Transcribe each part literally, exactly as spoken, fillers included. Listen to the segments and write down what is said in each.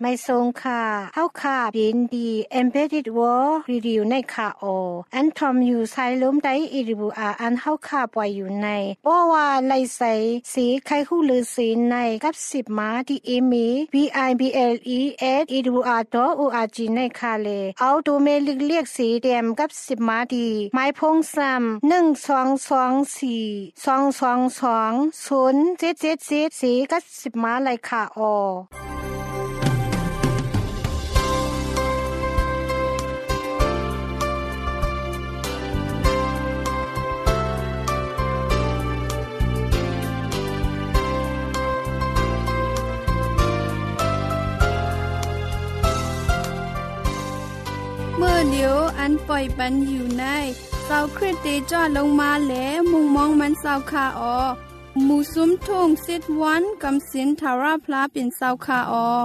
ไม่ทรงค่ะเฮาค่ะยินดี Embedded World Review ในค่ะโออันทอมอยู่ไซล้มได้อีริบูอาอันเฮาค่ะปล่อยอยู่ในบ่ว่าไลใสสีไข่ฮู้ลือสีในกับสิบมาที่อีมี บี ไอ บี แอล อี เอส อี ดับเบิลยู อาร์ ดอท โอ อาร์ จี ในค่ะเลเอาดูเมลิกเรียกสีแดมกับสิบมาดีไม้พงซ้ำหนึ่ง สอง สอง สี่ สอง สอง สอง ศูนย์ เจ็ด เจ็ด เจ็ดสีกับสิบมาเลยค่ะออเมื่อเดียวอันปล่อยปันอยู่ในเศร้าคริสติจอดลงมาแล้วมุงมองมันเศร้าคาออหมู่ซุ้มทุ่งสิทวันกำสินทาราพลาเป็นเศร้าคาออ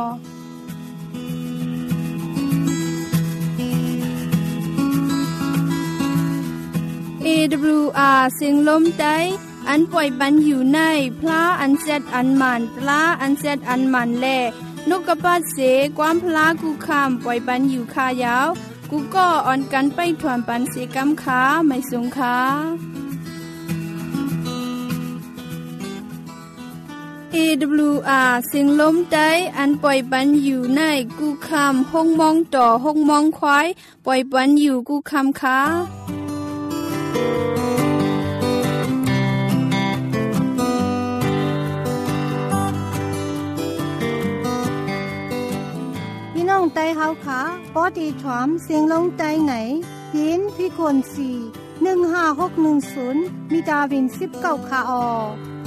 เอ ดับเบิลยู อาร์ เสียงลมได้อันปล่อยปันอยู่ในพลาอันเซดอันมันปลาอันเซดอันมันแลนกกระปาดเสความพลากูคำปล่อยปันอยู่คายาวกูก็อ่อนกันไปถวนปันเสกำขาไม่สูงขาเอ ดับเบิลยู อาร์ เสียงลมได้อันปล่อยปันอยู่ในกูคำห้องมองต่อห้องมองควายปล่อยปันอยู่กูคำขาน้องไตเฮาค่ะปอดีถอมเสียงลงไตไหนยินพี่คนสี่ หนึ่ง ห้า หก หนึ่ง ศูนย์มีดาวินสิบเก้าค่ะออ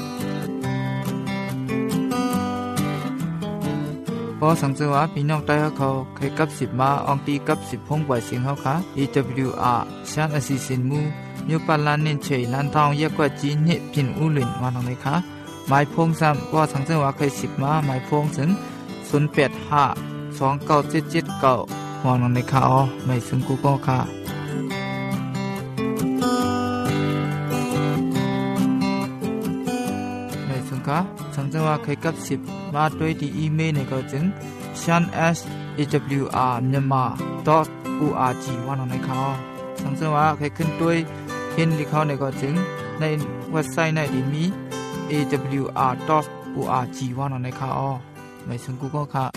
พอสังเกตว่าพี่น้องไตเฮาเขาเคยกับสิบมาอองตีกับสิบพงปล่อยเสียงเฮาค่ะ อี ดับเบิลยู อาร์ ชันอสิสินมูยูปาลานเนนเชยลันทองเยกว่าจีนเนพินอูหลินวานองเลยค่ะหมายพงซ้ำว่าสังเกตว่าเคยสิบมาหมายพงถึงศูนย์ แปด ห้าสอง เก้า เจ็ด เจ็ด เก้าหอนในข่าวไม่ซึ่งกูก็ค่ะไม่ซึ่งค่ะสังเกตว่าเคยกับสิบมาด้วยที่อีเมลในก็จึง ชัน เอส เอ ดับเบิลยู อาร์ myanmar ดอท โอ อาร์ จี หอนในข่าวสังเกตว่าเคยขึ้นด้วยเห็นที่เขาในก็จึงในเว็บไซต์ในที่มี เอ ดับเบิลยู อาร์ ดอท โอ อาร์ จี หอนในข่าวไม่ซึ่งกูก็ค่ะ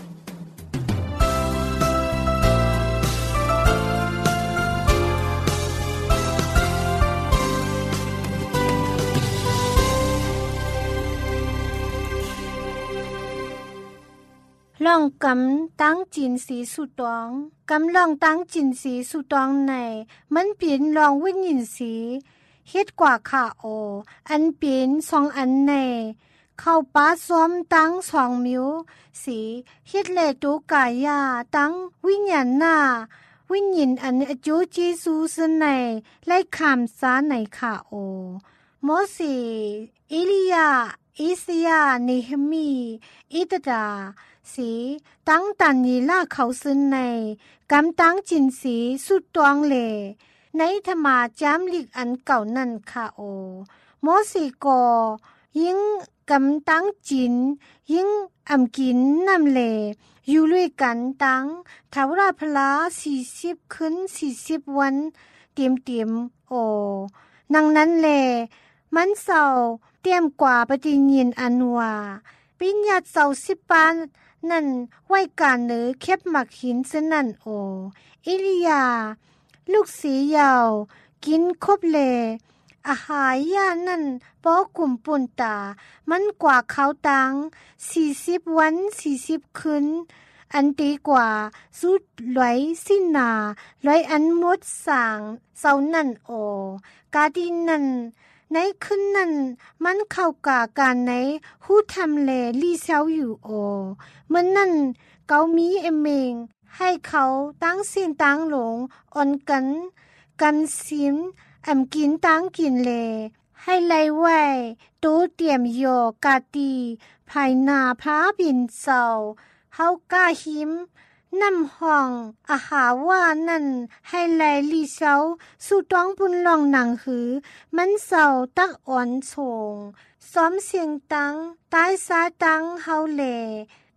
ลองกำตั้งจินสีสุตองกำลองตั้งจินสีสุตองในมันเปลี่ยนลองวิญญาณสีเฮ็ดกว่าค่ะโออันเปลี่ยนสองอันในเข้าป้าซ้อมตั้งสองมิวสีเฮ็ดเลตูกายาตั้งวิญญาณหน้าวิญญาณอันอจูจีซูสในไล่คำซาในค่ะโอโมสีอิลียาอิสยาเนหมีอิตดาสีตั้งตันยีล่าเขาซึนในกำตั้งจินสีสุดตวงเลในธรรมาจามลิกอันเก่านั่นค่ะโอโมสีกอยิ่งกำตั้งจินยิ่งอำกินนำเลอยู่ด้วยกันตั้งทาวราพลาสี่สิบขึ้นสี่สิบวันเตรียมเตรียมโอนังนั้นเลมันเศร้าเตรียมกว่าปฏิญินอันวาปิญญาเศร้าสิบปานนั่นไว้การเนือเข็บหมักหินเสนั่นโออิลิยาลูกสียาวกินครบเลอาหารยานั่นปอกลุ่มปุ่นตามันกว่าเขาตังสี่สิบวันสี่สิบคืนอันดีกว่าสุดไหลสิ้นนาไหลอันมดสางเศร้านั่นโอกาดินนั่นในขึ้นนั้นมันเข้ากาการในหูทำแลลี่เซาอยู่โอเมื่อนั้นเกามีเอเมงให้เขาตั้งสินตั้งหลงอ่อนกันกันสิมแอมกินตั้งกินเลให้ไล่ไว้ตูเตรียมโยกาตีภายหน้าพระบินเศร้าเฮากาหิมน้ำห้องอาหาว่านั่นให้ไลลี่เซาสู่ต้องปุนลองหนังหือมันเศร้าตักอ่อนโฉงซ้อมเสียงตังตายสาตังเฮาเล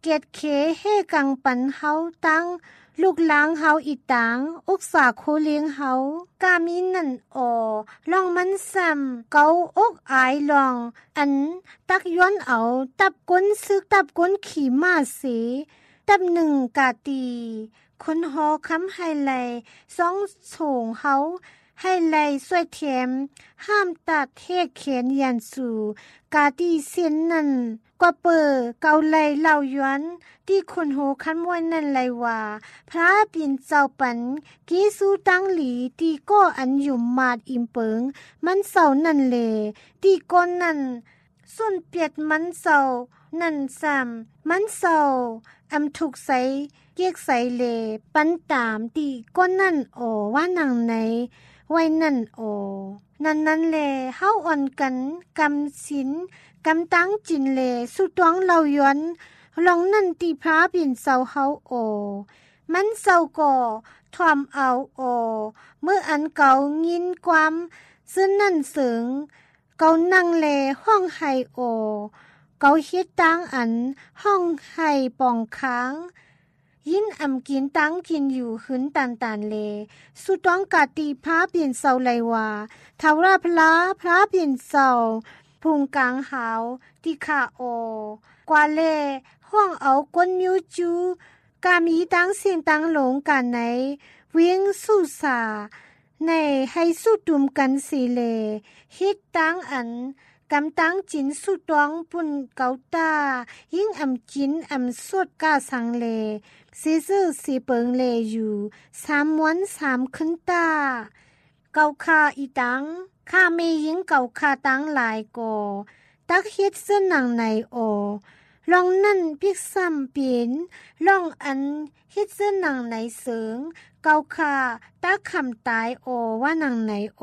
เกตเคเฮกังปันเฮาตั้งลูกล้างเฮาอีตังอุกษาโคเลี้ยงเฮากามีนั่นออลองมันซ้ำเกาอกอายลองอันตักย้อนเอาตับก้นซึกตับก้นขี่มาเสตับหนึ่งกาตีคนหอคำให้ไหลสองโฉงเฮาให้ไหลสวยเทียมห้ามตัดเทเขียนยันสู่กาตีเส้นนั่นกว่าเปอเกาไหลเล่าย้อนที่คนโหคันมวยนั่นไหลว่าพระปิ่นเจ้าปันกีสู้ตั้งหลีตีก็อันอยู่มาดอิมเปิงมันเศร้านั่นเลตีก้นนั่นส่วนเปียดมันเศร้านั่นซ้ำมันเศร้าอำถูกใสเกียกใสเลปันตามตีก้นนั่นโอว่านังไหนไว้นั่นโอนั่นนั่นเลเฮาอ่อนกันกำสินกำตั้งจินเลสุตวงเล่าย้อนลองนั่นตีพระปิ่นเศร้าเฮาโอมันเศร้าก่อทอมเอาโอเมื่ออันเก่ายินความซึ่งนั่นเสงเก่านั่งเลห้องไห้โอเก่าเฮ็ดตั้งอันห้องไห้ป่องค้างยินอำกินตั้งกินอยู่หึนตันตันเลสุต้องกาตีพระเปลี่ยนเศร้าไลว่าทาวราพระพระเปลี่ยนเศร้าพุงกลางหาวติขาโอกว่าเลห้องเอาก้นมิวจูกามีตั้งเสียงตั้งหลงกันไหนเวียงสู้สาในให้สู้ตุมกันสีเลฮิตตั้งอันกำตั้งจินสุตวงปุ่นเกาตายิ่งอำจินอำสดกาสังเลซีซื่อสีเปิงเลอยู่สามวันสามขึ้นตาเกาคาอีตังข้าไม่ยิงเกาคาตังหลายก่อตักเฮ็ดเส้นหนังในโอลองนั่นพิกซ้ำเปลี่ยนลองอันเฮ็ดเส้นหนังในเสริงเกาคาตักคำตายโอว่าหนังในโอ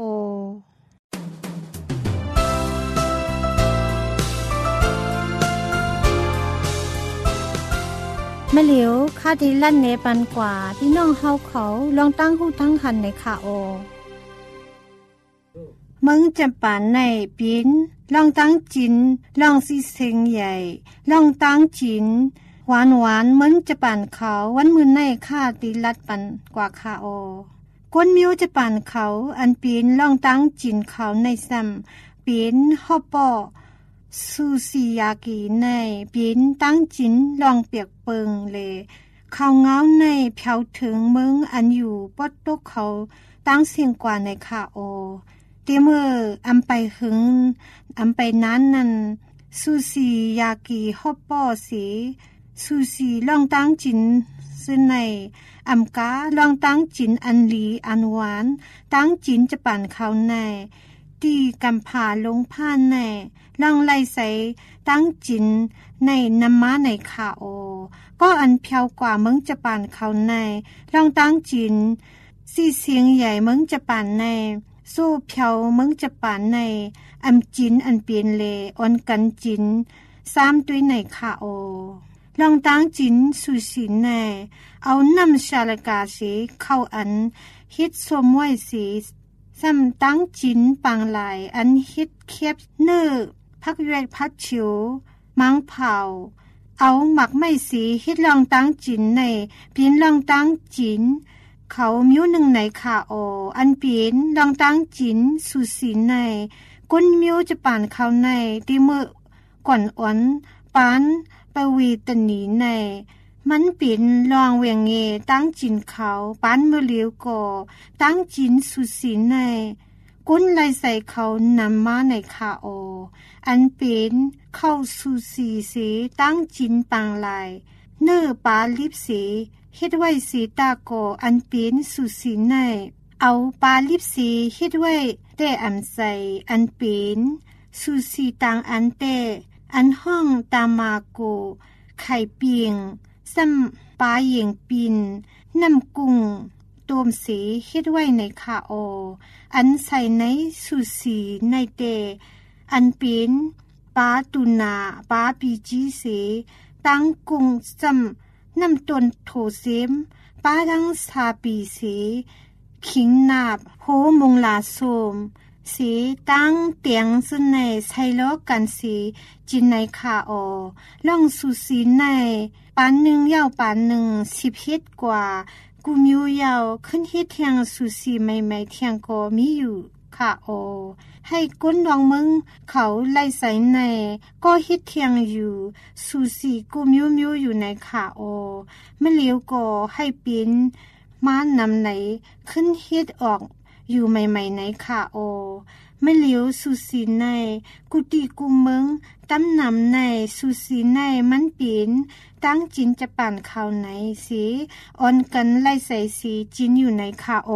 แม่เหลียวข้าที่ลั่นเนปันกว่าพี่น้องเฮาเขาลองตั้งหูตั้งหันในขาโอมึงจะปานในปินลองตั้งจินลองสิเซงใหญ่ลองตั้งจินหวานหวานมึงจะปานเขาวันมือในข้าตีลัดปันกว่าขาโอก้นมิวจะปานเขาอันปินลองตั้งจินเขาในซ้ำปินฮอปอซูซิยากิในปินตั้งจินลองเปียกเปิงเลเขาเงาในเผาถึงมึงอันอยู่ปอดตกเขาตั้งเสียงกว่าในขาโอเตเมื่ออำไปหึงอำไปนั้นนั่นซูซิยากิฮอปปอสีซูซิลองตั้งจินซึ่งในอำกาลองตั้งจินอันลีอันหวานตั้งจินจะปั่นเขาในตีกำผาลงผ้าในลองไล่ใส่ตั้งจินในน้ำม้าในขาโอก็อันเพียวกว่ามึงจะปั่นเขาในลองตั้งจินสีเสียงใหญ่มึงจะปั่นในสู้เพียวมึงจะป่านในอำจินอันเปลี่ยนเลอ่อนกันจินซ้ำด้วยในขาโอลองตั้งจินสุสินในเอาน้ำชาลกาสีเข้าอันฮิตสมไว้สีซ้ำตั้งจินปางลายอันฮิตเคียบเนื้อพักแยกพัดฉิวมังเผาเอาหมักไม่สีฮิตลองตั้งจินในเปลี่ยนลองตั้งจินเขามิ้วหนึ่งในขาโออันเปลี่ยนลองตั้งจินสุสีในก้นมิ้วจะป่านเขาในที่เมื่อก่อนอ่อนปานปวีตนีในมันเปลี่ยนลองเวียงเงตั้งจินเขาปานเมื่อเลี้ยวก่อตั้งจินสุสีในก้นไหลใส่เขานำมาในขาโออันเปลี่ยนเข้าสุสีสีตั้งจินปางลายเนื้อปาลิบสีเฮ็ดไว้สีตาโกอันเป็นสุสีในเอาปาลิบสีเฮ็ดไว้แต่อำใสอันเป็นสุสีต่างอันแต่อันห้องตามาโกไข่เปียงซ้ำปลาเยียงปินน้ำกุ้งต้มสีเฮ็ดไว้ในขาโออันใส่ในสุสีในแต่อันเป็นปลาตุนาปลาปีจีสีตั้งกุ้งซ้ำน้ำต้นโถเซมป้าดังซาปีสีขิงนาบโหมงลาโสมสีตั้งเตียงสุนในไซโลกันสีจินในคาโอล่องสุสีในปานหนึ่งยาวปานหนึ่งสิบเฮ็ดกว่ากูมิวยาวขึ้นเฮ็ดเทียงสุสีใหม่ๆเทียงก็มีอยู่ค่ะโอให้ก้นดองมึงเขาไล่ใส่ในก็เฮ็ดเทียงอยู่สุสีกูมิวมิวอยู่ในค่ะโอไม่เลี้ยวก็ให้ปิ้นมานำไหนขึ้นเฮ็ดออกอยู่ใหม่ๆในค่ะโอไม่เลี้ยวสุสีในกุฏิกุมเมืองตำนำในสุสีในมันปีนตั้งจินจะปั่นข่าวไหนสิอ่อนกันไล่ใส่สีจินอยู่ในค่ะโอ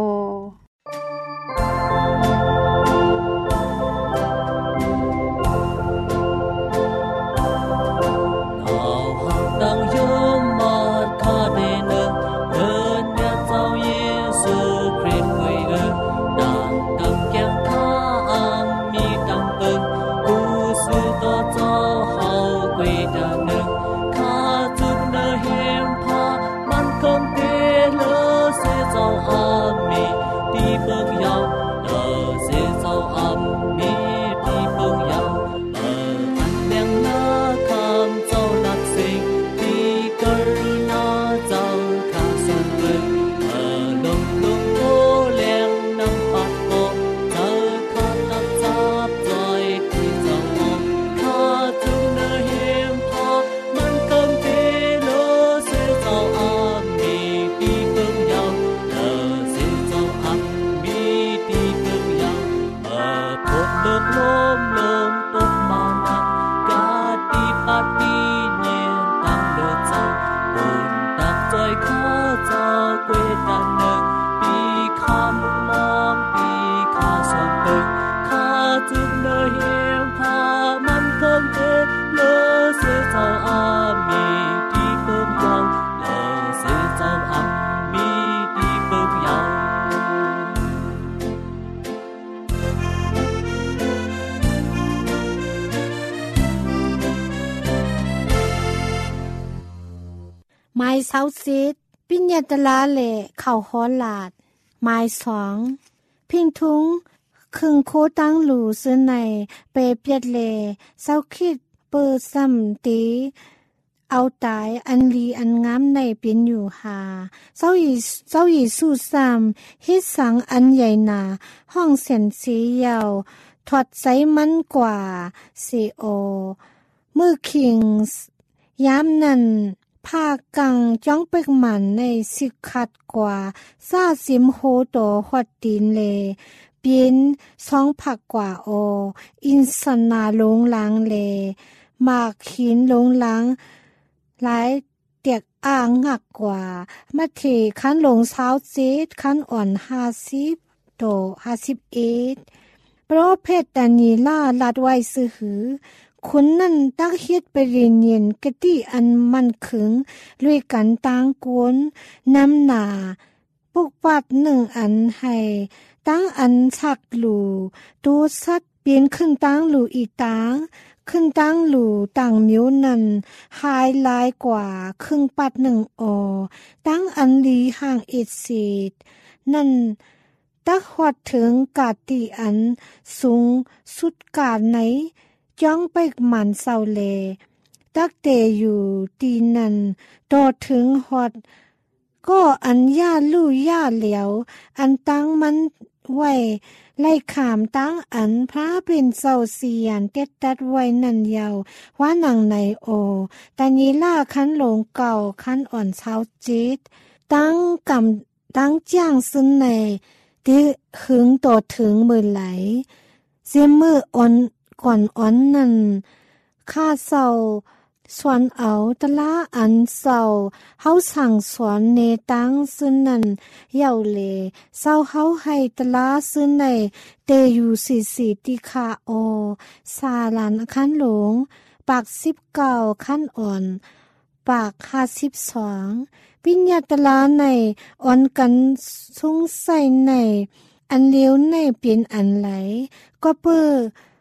ไม้เซาซิดปิญญาตลาเลเข้าฮอลาดไม้สองพิงทุงคึงโคตั้งหลูซื้อในเปเปียดเลเซาคิดเปิดซ้ำตีเอาตายอันลีอันงามในเป็นอยู่หาเจ้าอีเจ้าอีสู้ซ้ำฮิตสังอันใหญ่หนาห้องเสียนสียาวถอดใสมันกว่าซีโอมือคิงย้ำนั่นภากังจ้องเปิกหมันในสิขัดกว่าซาซิมโฮโตฮอดตีนเลเปียนสองผักกว่าโออินสนาลงล้างเลมากหินลงล้างหลายเตียกอ่างหักกว่ามาเทคันลงเช้าเจ็ดคันอ่อนห้าสิบโตห้าสิบเอ็ดเพราะเพศตานีล่าลัดไว้ซื้อหือคุณนั่นตักเฮ็ดไปเรียนเย็นกะติอันมันขึงลุยกันตางกวนน้ำหนาปุกปัดหนึ่งอันให้ตั้งอันชักหลูตูสัดเปลี่ยนขึ้นตั้งหลูอีตางขึ้นตั้งหลูต่างมิวนั่นหายลายกว่าครึ่งปัดหนึ่งออตั้งอันลีห่างเอ็ดเศษนั่นตักหอดถึงกาติอันสูงสุดกาดไหนจ้องไปหมันเศร้าเลตักเตอยู่ตีนันโตถึงหอดก็อันย่าลู่ย่าเหลียวอันตั้งมันไว้ไล่ขามตั้งอันพระเป็นเศร้าเสียนเต็ดตัดไว้นันยาวว่าหนังในโอตานีล่าคันหลงเก่าคันอ่อนเช้าจิตตั้งกำตั้งจ้างซึ่งในที่หึงโตถึงมือไหลเสียมืออ่อนก่อนอ่อนนั่นข้าเศร้าสวนเอาตะละอันเศร้าเฮาสั่งสอนเนตังซึ่งนั่นเย่าเลเศร้าเฮาให้ตะละซึ่งในเตอยู่สี่สี่ติคาโอซาลานคันหลงปากสิบเก้าคันอ่อนปากห้าสิบสองปิญญาตลาในอ่อนกันสุงใส่ในอันเลี้ยวในเปลี่ยนอันไหลก็เปื้อ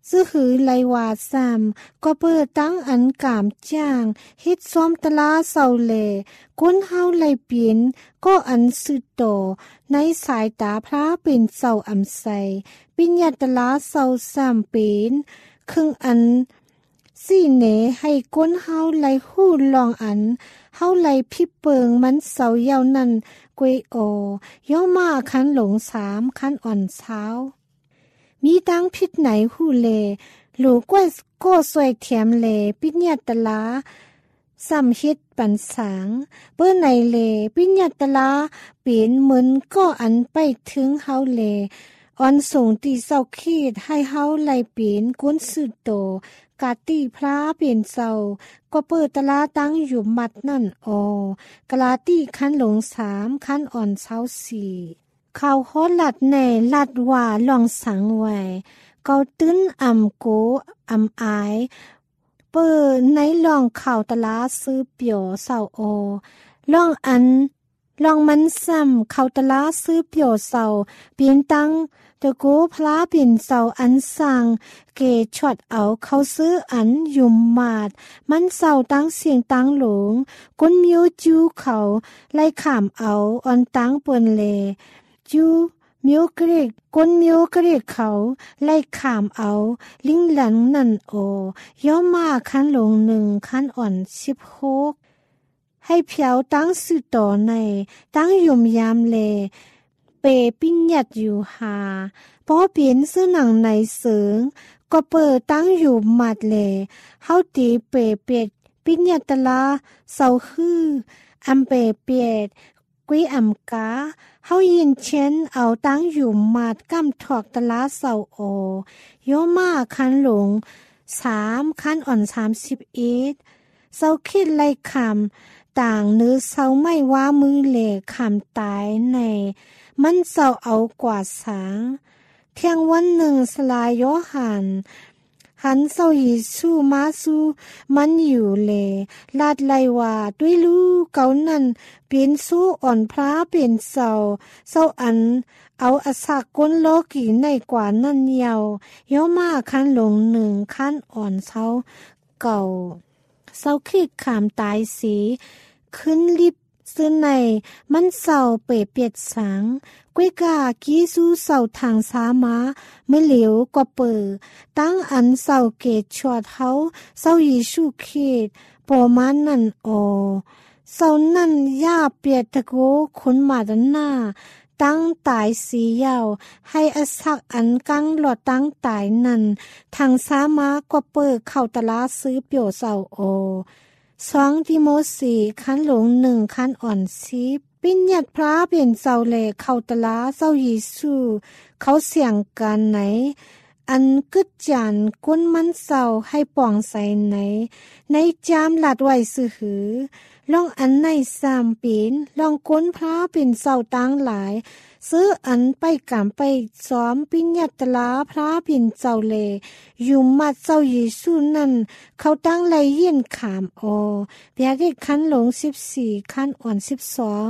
ซื้อหือไลวาซามก็เปิดตั้งอันกามจ้างเฮ็ดซ้อมตลาเศร้าแลก้นเฮาไลเปลี่ยนก็อันสุดโตในสายตาพระเป็นเศร้าอำไสปิญญาตลาเศร้าสามเป็นครึ่งอันสี่เหนให้ก้นเฮาไลหู้ลองอันเฮาไลพิเปิงมันเศร้ายาวนั่นกวยโอย่อมาคันหลงสามคันอ่อนเช้ามีตั้งพิษไหนหูเลหลูกว่าก็สวยเทียมเลปิญญาตลาสัมฮิตปันสางเปิ้นในเลปิญญาตลาเปลี่ยนเหมือนก็อันไปถึงเฮาเลออนส่งตีเศร้าขีดให้เฮาไลเปลี่ยนกุนสุดโตกาตีพระเปลี่ยนเศร้าก็เปิดตลาตั้งอยู่มัดนั่นออกลาตีคันหลงสามคันอ่อนเช้าสี่ข่าวฮอดลัดแน่ลัดว่าลองสังไว้เกาตื้นอำโกอำอายเปิดในลองข่าวตลาซื้อเปียวเศร้าโอลองอันลองมันซ้ำข่าวตลาซื้อเปียวเศร้าเปลี่ยนตั้งตะโกพลาเปลี่ยนเศร้าอันสั่งเกช็อดเอาเขาซื้ออันยุ่มมาดมันเศร้าตั้งเสียงตั้งหลงก้นมิวจูเขาไล่ขามเอาออนตั้งเปิ้นเลจูมิวกรีกก้นมิวกรีกเขาไล่ขามเอาลิงหลังนั่นโอย่อมาคันหลงหนึ่งคันอ่อนสิบหกให้เพียวตั้งสื่อต่อในตั้งยุ่มยามเลเปปิ้ญญัดอยู่หาพอเปลี่ยนซื้อหนังในเสริงก็เปิดตั้งอยู่หมัดเลเฮาตีเปเป็ดปิ้ญญัตลาเศร้าฮืออำเปเป็ดกุ้ยอำกาเฮายินเช่นเอาตั้งอยู่มาดกำถอกตลาเศร้าโอโยมาคันหลงสามคันอ่อนสามสิบเอ็ดเศร้าคิดไล่คำต่างเนื้อเศร้าไม่ว่ามือเหล่คำตายในมันเศร้าเอากว่าสางเที่ยงวันหนึ่งสลายโยหันหันเศร้าหิสู้มาสู้มันอยู่เลลาดไลว่าด้วยลูกเก่านั่นเปลี่ยนสู้อ่อนพระเปลี่ยนเศร้าเศร้าอันเอาอสักก้นโลกีในกว่านั่นเยาวย่อมาคันหลงหนึ่งคันอ่อนเศร้าเก่าเศร้าคิดขามตายสีขึ้นลิบซื้อในมันเศร้าเปรเปียดสังกวยกากี้สู้เศร้าทางสามาเมื่อเหลียวกว่าเปิดตั้งอันเศร้าเกตชวดเฮาเศร้ายิชูเขตปอมานั่นโอเศร้านั่นย่าเปียดตะโกคนมาดันหน้าตั้งตายสียาวให้อสักอันกังหลอดตั้งตายนั่นทางสามากว่าเปิดเข้าตลาซื้อเปียวเศร้าโอสองทิโมสีคันหลงหนึ่งคันอ่อนซีปิญญัดพระเปลี่ยนเศร้าเลเข้าตลาเศร้ายิสูเขาเสียงกันไหนอันกึดจันก้นมันเศร้าให้ป่องใส่ไหนในจามหลัดไว้ซื้อหือลองอันในสามปีนลองก้นพระเป็นเศร้าตั้งหลายซื้ออันไปกำไปซ้อมปิญญัตลาพระเป็นเจ้าเลอยู่มัดเจ้าเยซูนั่นเขาตั้งไลเยี่ยนขามโอเปียกได้คันหลงสิบสี่คันอ่อนสิบสอง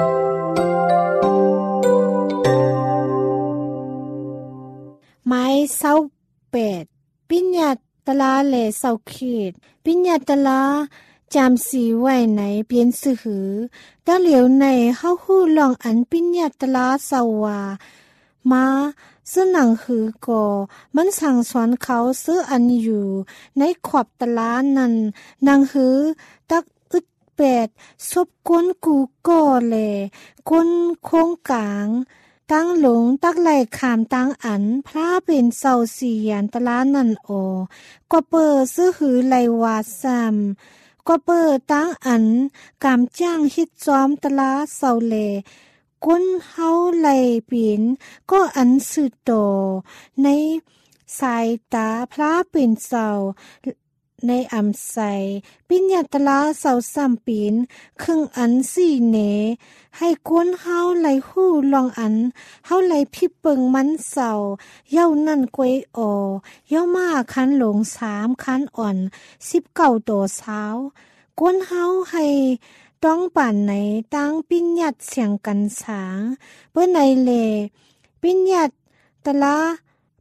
ไม้เศร้าเป็ดปิญญัตลาเลเศร้าขีดปิญญัตลาจำสีไว้ไหนเปลี่ยนสื่อหือตาเหลียวในเฮาฮู้ลองอันปิญญาตลาสวามาซื้อหนังหือก่อมันสั่งสอนเขาซื้ออันอยู่ในขอบตลานั้นหนังหือตักอึดเป็ดซบก้นกูก่อแลก้นโค้งกลางตั้งหลงตักไหลขามตั้งอันพระเป็นเศร้าสี่ยันตลานั่นโอก็เปิดซื้อหือไหลวาซ้ำก็เปิดตั้งอันกำจ้างฮิตจอมตลาเศร้าเลก้นเฮาไหลปีนก็อันสืดโตในสายตาพระเป็นเศร้าในอำใสปิญญาตลาเศร้าซ้ำปีนครึ่งอันสี่เนให้ก้นเฮาไหลหู้ลองอันเฮาไหลพิเปิงมันเศร้าเย้านั่นกวยโอเย้ามาคันหลงสามคันอ่อนสิบเก้าโตเช้าก้นเฮาให้ต้องป่านไหนตั้งปิญญาตเสียงกันสางเปิ้นในเลปิญญาตลา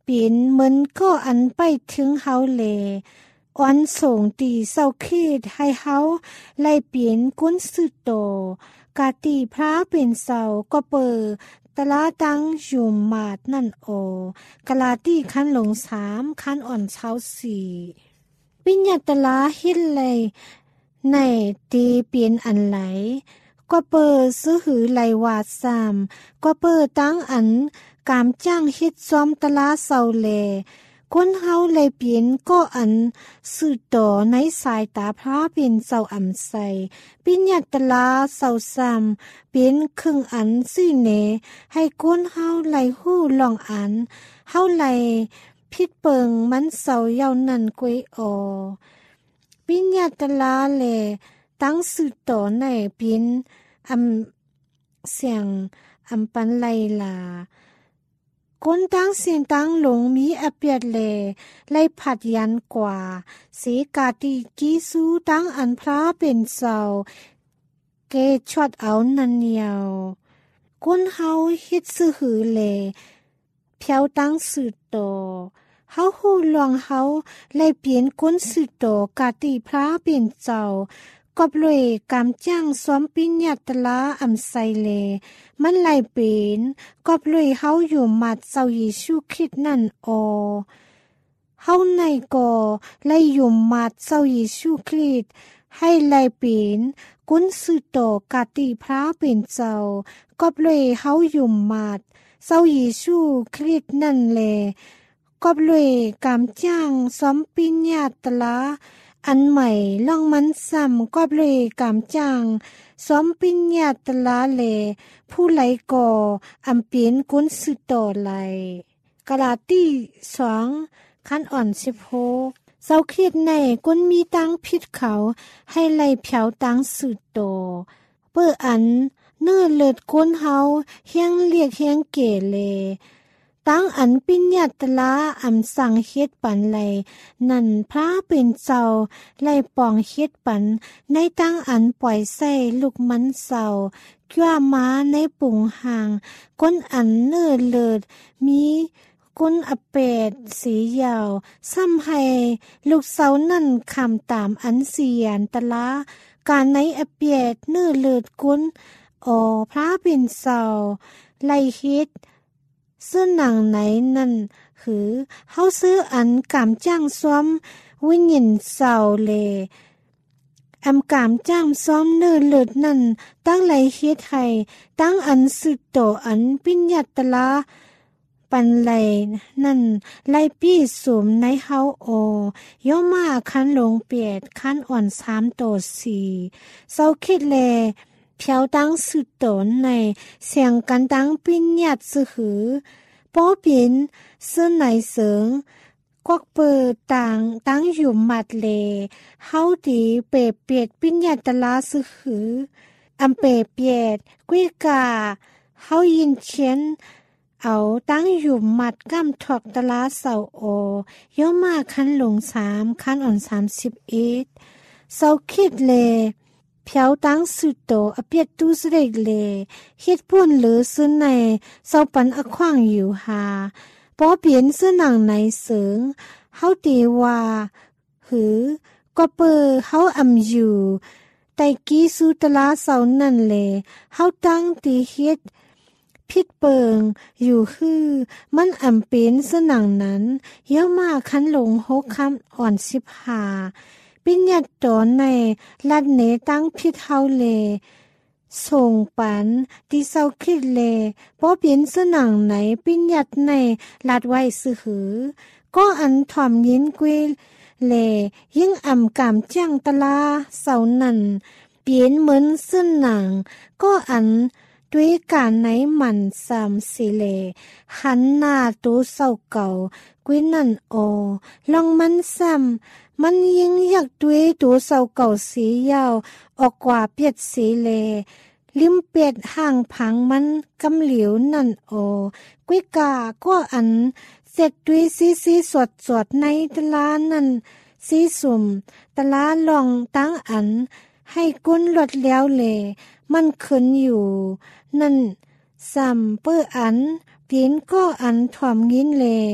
ปีนเหมือนก็อันไปถึงเฮาแลอ่อนส่งตีเศร้าคิดให้เฮาไล่เปลี่ยนกุนสุดโตกาตีพระเป็นเศร้าก็เปิตลาตังยุมมาดนั่นโอกะลาตีคันหลงสามคันอ่อนเช้าสี่ปิญญาตลาฮิตเลยในตีเปลี่ยนอันไหลก็เปิซื้อหือไหลวาดสามก็เปิตั้งอันกามจ้างฮิตซ้อมตลาเศร้าแลคนเฮาเลยเปลี่ยนก็อันสื่อต่อในสายตาพระเป็นเจ้าอำไสปิญญาตลาเศร้าซ้ำเป็นครึ่งอันซื่อเนให้คนเฮาไหลหู้ลองอันเฮาไหลพิดเปิงมันเศร้าเยานั่นกวยออปิญญาตลาแลตั้งสื่อต่อในเป็นอำเสียงอำปันไลลาคนตั้งเสียงตั้งหลงมีอเปียดเลไล่ผัดยันกว่าเสกาติกีสูตั้งอันพระเป็นเสาเกชวดเอานันเนียวคนเฮาฮิตซื้อหือเลเพียวตั้งสืดโตเฮาหูลองเฮาไล่เปลี่ยนคนสืดโตกาติพระเป็นเจ้ากอบเลยกำจ้างซ้อมปิญญาตลาอำไซเลมันไหลเป็นกอบเลยเฮาอยู่มัดเจ้าเยซูคริสต์นั่นออเฮาในก่อไล่อยู่มัดเจ้าเยซูคริสต์ให้ไหลเป็นกุนสือโตกาติพระเป็นเจ้ากอบเลยเฮาอยู่มัดเจ้าเยซูคริสต์นั่นแลกอบเลยกำจ้างซ้อมปิญญาตลาอันใหม่ล่องมันซ้ำก็เลยกำจังซ้อมปิญญาตลาเลผู้ไหลก่ออำเปียนกุนสุโตไหลกะลาตีสองคันอ่อนสิบหกเศร้าเครียดในกุนมีตังพิษเขาให้ไหลเผาตังสุโตเปื้ออันเนื้อเลิดกุนเฮาเฮียงเรียกเฮียงเกเลตั้งอันปิญญาตลาอำสั่งเฮ็ดปันไหลนั่นพระเป็นเจ้าไล่ปองเฮ็ดปันในตั้งอันปล่อยใส่ลูกมันเศร้ากั้วม้าในปุ่งห่างก้นอันเนื้อเลิดมีก้นอเปดสียาวซ้ำให้ลูกเสานั่นคำตามอันเสียนตลาการในอเปดเนื้อเลิดก้นอ๋อพระเป็นเศร้าไล่เฮ็ดซื้อหนังไหนนั่นคือเฮาซื้ออันกามจ้างซ้อมวิญญาณเศร้าเลอำกามจ้างซ้อมเนื้อเลิศนั่นตั้งไหลเฮ็ดให้ตั้งอันสุดโตอันปิญญาตลาปันไหลนั่นไหลปี้สูมในเฮาโอย่อมาคันหลงเปียดคันอ่อนสามโตสี่เศร้าคิดแลเพียวตั้งสุดโตนในเสียงกันตั้งปิญญาตสือหือป้อปินเสื้อไหนเสริงกวักเปิดต่างตั้งอยู่มัดเลเฮาดีเปรเปียดปิญญาตลาสือหืออำเปรเปียดกุ้ยกาเฮายินเชียนเอาตั้งอยู่มัดก้ำถอกตลาเสาโอย่อมาคันหลงสามคันอ่อนสามสิบเอ็ดเศร้าคิดเลเพียวตั้งสุดโตอเปียดตูสเรกเลเฮ็ดพุ่นหรือซื้อในเศร้าปันอขวางอยู่หาป้อเปลี่ยนซื้อหนังในเสริงเฮาตีว่าหือก็เปอเฮาอำอยู่แต่กี้สุตลาเศร้านั่นเลเฮาตั้งตีเฮ็ดพิดเปิงอยู่คือมันอำเป็นซื้อหนังนั้นเยอะมากคันหลงหกคำอ่อนสิบห้าปิญญาตอนในลัดเนตั้งพิดเฮาเลส่งปันที่เศร้าคิดเลป้อเปลี่ยนสนังไหนปิญญาตในลัดไว้ซื้อหือก็อันถ่อมยินกวยเลยิ่งอ่ำกามจ้างตลาเศร้านั่นเปลี่ยนเหมือนสนังก็อันด้วยการไหนมันสามสิเลหันหน้าตัวเศร้าเก่ากวยนั่นโอลองมันซ้ำมันยิ่งอยากด้วยตัวเสาเก่าสียาวออกกว่าเปียดสีเลลิมเปียดห่างผังมันกำเหลียวนั่นโอกุ้ยกาก็อันเสร็จด้วยสีสีสดสดในตลานั่นสีสุ่มตลาลองตั้งอันให้ก้นหลดแล้วเลมันขึ้นอยู่นั่นซ้ำเปื้ออันเปลี่ยนก็อันถ่อมยินเล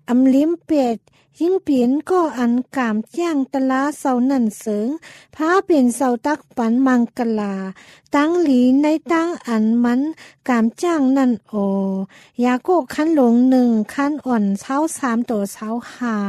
อำลิมเป็ดยิ่งเปลี่ยนก็อันกามย่างตะลาเสานั่นเสงพาเป็นเสาตักปันมังกลาตั้งหลีในตั้งอันมันกามจ้างนั่นโอยาโกคันหลงหนึ่งคันอ่อนเช้าสามตัวเช้าห้า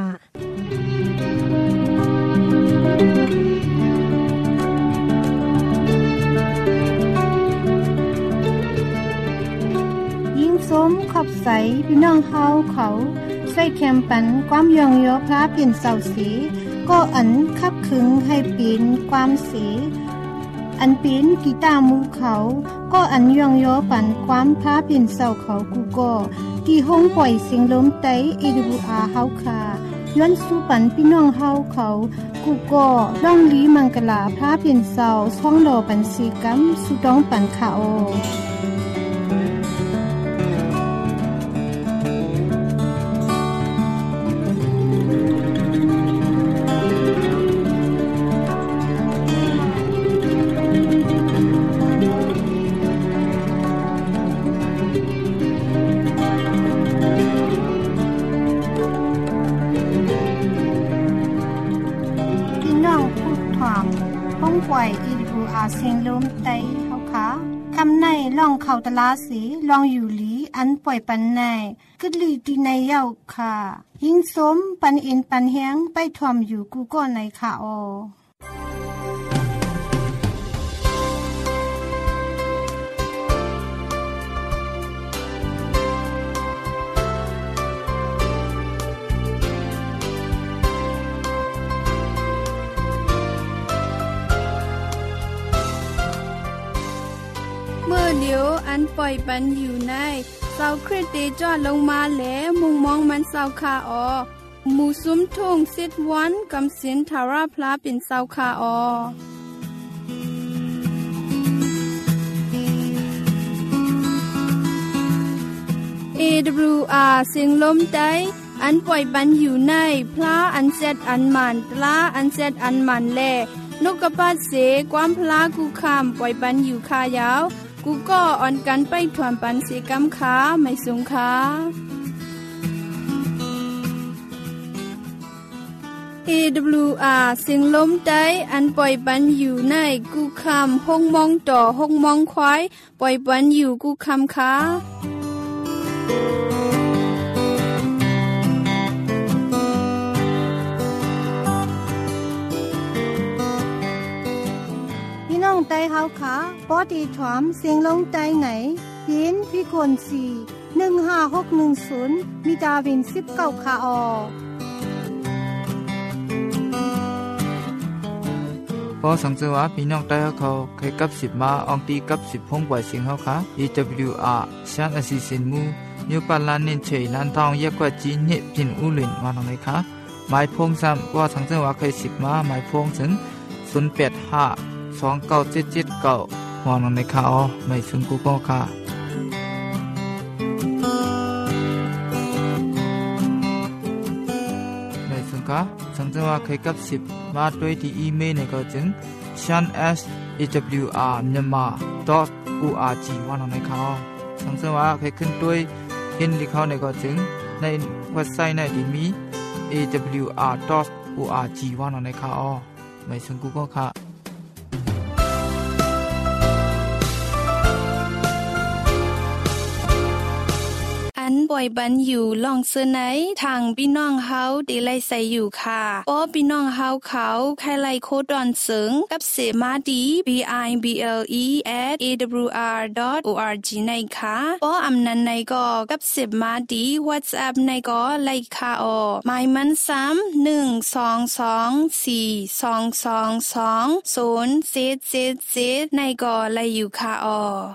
ยิ่งส้มขอบใสพี่น้องเฮาเขาใส่แคมปันความยองยอพระเปลี่ยนเสาสีก็อันคับขึงให้ปีนความสีอันปีนกีตาร์มูเขาก็อันยองยอปันความพระเปลี่ยนเสาเขากูก็ที่ห้องปล่อยเสียงลมไต เอ ดับเบิลยู อาร์ เฮาค่ะย้อนสู่ปันพี่น้องเฮาเขากูก็ล่องลีมังกลาพระเปลี่ยนเสาช่องโลปันสีกัมสุดองปันค่ะโอปล่อย เอ ดับเบิลยู อาร์ เสียงลมไตเฮาค่ะคำในล่องเข้าตลาสีลองอยู่หลีอันปล่อยปันในกึดลีดีในเย้าค่ะยิ่งสมปันเอ็นปันแฮงไปทอมอยู่กูก็ในค่ะออเมื่อเดียวอันปล่อยปันอยู่ในเสาคริสเตจอดลงมาแล้วมุงมองมันเสาคาออหมู่ซุ้มทุ่งสิดวันกำสินทาราพลาเป็นเสาคาออ เอ ดับเบิลยู อาร์ เสียงลมไตอันปล่อยปันอยู่ในพลาอันเซดอันมันตลาอันเซดอันมันแลนกกระปาดเสความพลากูคามปล่อยปันอยู่คายาวกูก็อ่อนกันไปถวนปันเสกำขาไม่สูงขาเอ ดับเบิลยู อาร์ เสียงลมไตอันปล่อยปันอยู่ในกูคามห้องมองต่อห้องมองควายปล่อยปันอยู่กูคามขาน้องไตเฮาค่ะปอตีถวมเสียงลงไตไหนยินพี่คนสี่หนึ่งห้าหกหนึ่งศูนย์มีดาวินสิบเก้าคาออพอสังเกตว่าพี่น้องไตเขาเคยกับสิบมาอองตีกับสิบพงปล่อยเสียงเฮาค่ะ เอ ดับเบิลยู อาร์ ชานอสิสินมูนิวปาลานเน้นเฉยลานทองเยกว่าจีนเนพินอุลินมาตรงไหนคะหมายพงซ้ำว่าสังเกตว่าเคยสิบมาหมายพงถึงศูนย์แปดห้าสองเก้าเจ็ดเจ็ดเก้ามองในข่าวไม่ซึ่งกูก็ค่ะไม่ซึ่งค่ะสังเกตว่าเคยกับสิบมาด้วยที่อีเมลในก็จึง shan s a w r myanmar dot org ว่าในข่าวสังเกตว่าเคยขึ้นด้วยเห็นที่เขาในก็จึงในเว็บไซต์ในที่มี เอ ดับเบิลยู อาร์ ดอท โอ อาร์ จี ว่าในข่าวไม่ซึ่งกูก็ค่ะอันปล่อยบันอยู่ลองเสื้อไหนทางพี่น้องเฮาดีไลใส่อยู่ค่ะป้อพี่น้องเฮาเขาใครไลโคดอนเสิงกับเสมาดี b i b l e at a w r dot org ในค่ะป้ออำนันในก็กับเสมาดี WhatsApp ในก็ไลค่ะออหมายมันซ้ำหนึ่งสองสองสี่สองสองสองศูนย์เจ็ดเจ็ดเจ็ดในก็ไลอยู่ค่ะออ